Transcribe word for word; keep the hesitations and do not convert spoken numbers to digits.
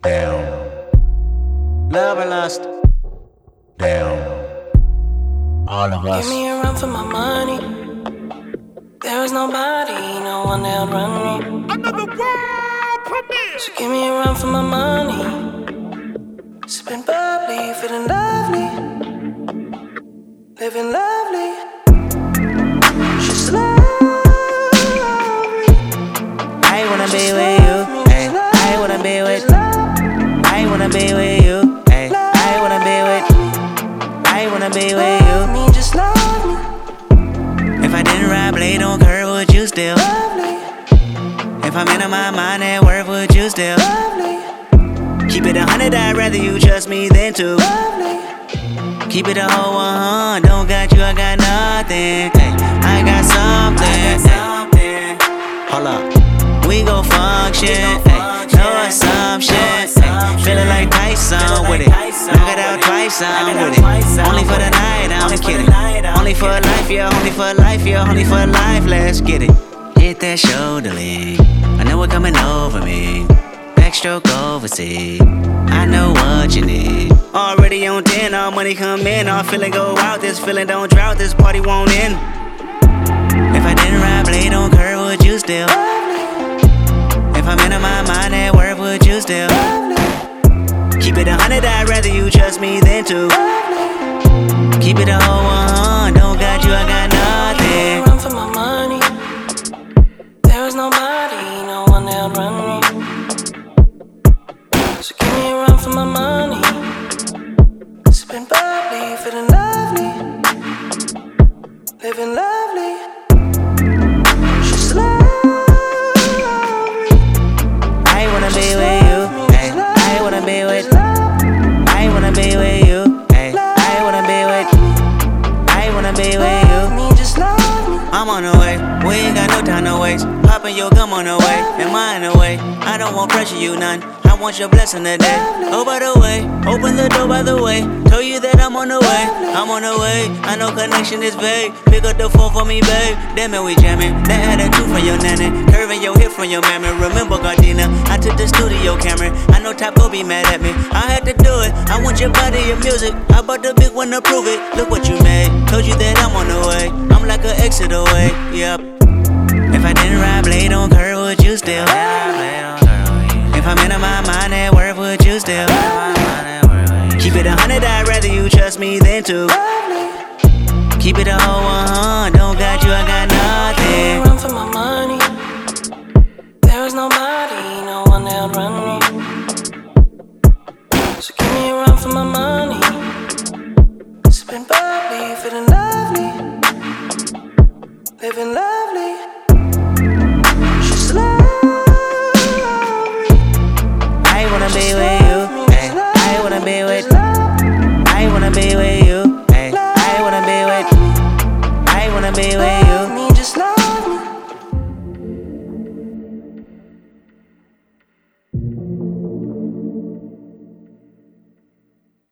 Damn. Love or lust? Damn. All of us. Give me a run for my money. There is nobody, no one that'll run me. Another world premiere. So give me a run for my money. Sipping bubbly, feeling lovely, living lovely. She's lovely. I wanna be with you. Ay, I wanna be with. I wanna be with you. Ay, I wanna be with. I wanna be with you. Love me, just love me. If I didn't ride blade on curve, would you still? Lovely, If I'm in my mind at work, would you still? lovely, Keep it a hundred, I'd rather you trust me than to. lovely. Keep it a whole one, don't got you, I got nothing. Ay, I got something. Ay, hold up, we gon' function. Ay, no assumption. Ay, feeling like Tyson with it. Knock it out twice, I'm with it. Only for the night, I'm kidding. Only for life, yeah, only for life, yeah, only for life, let's get it. Hit that shoulder lean, I know it coming over me. Backstroke overseas, I know what you need. Already on ten, all money come in, all feeling go out. This feeling don't drought, this party won't end. If I didn't ride blade on curve, would you still? If I'm in my mind at work, would you still? Keep it a hundred, I'd rather you trust me than to. Keep it a whole one, don't got you, I got nothing. Run for my money. There is nobody, no one that'll run me. So give me a run for my money. Sipping bubbly, feeling lovely, living lovely. She's lovely. I wanna be with you. Ay, I wanna be with. I wanna be with you. Ay, I wanna be with. I wanna be with you. Love me, just love me. I'm on the way, we ain't got no time to waste. Poppin' your gum on the way, and mine away. I don't want pressure, you none. I want your blessing today. Oh, by the way, open the door by the way. Told you that I'm on the way, I'm on the way. I know connection is vague. Pick up the phone for me, babe. Damn it, we jamming. That had a two from your nanny, curving your hip from your mammy. Remember Gardena, I took the studio camera. I know Top go be mad at me. I had to do it. I want your body, your music. I bought the big one to prove it. Look what you made. Told you that I'm on the way. I'm like an exit away. Yep. If I didn't ride blade on curve, would you still? If I'm in my mind at work, would you still? Keep it a hundred, I'd rather you trust me than to. Keep it a whole one, don't got you, I got nothing. Run for my money. There is nobody, no one that'll run me. So give me a run for my money. Sipping bubbly, feeling lovely, living lovely. She's lovely. I wanna be with you. Ay, I wanna be with. I wanna be with you.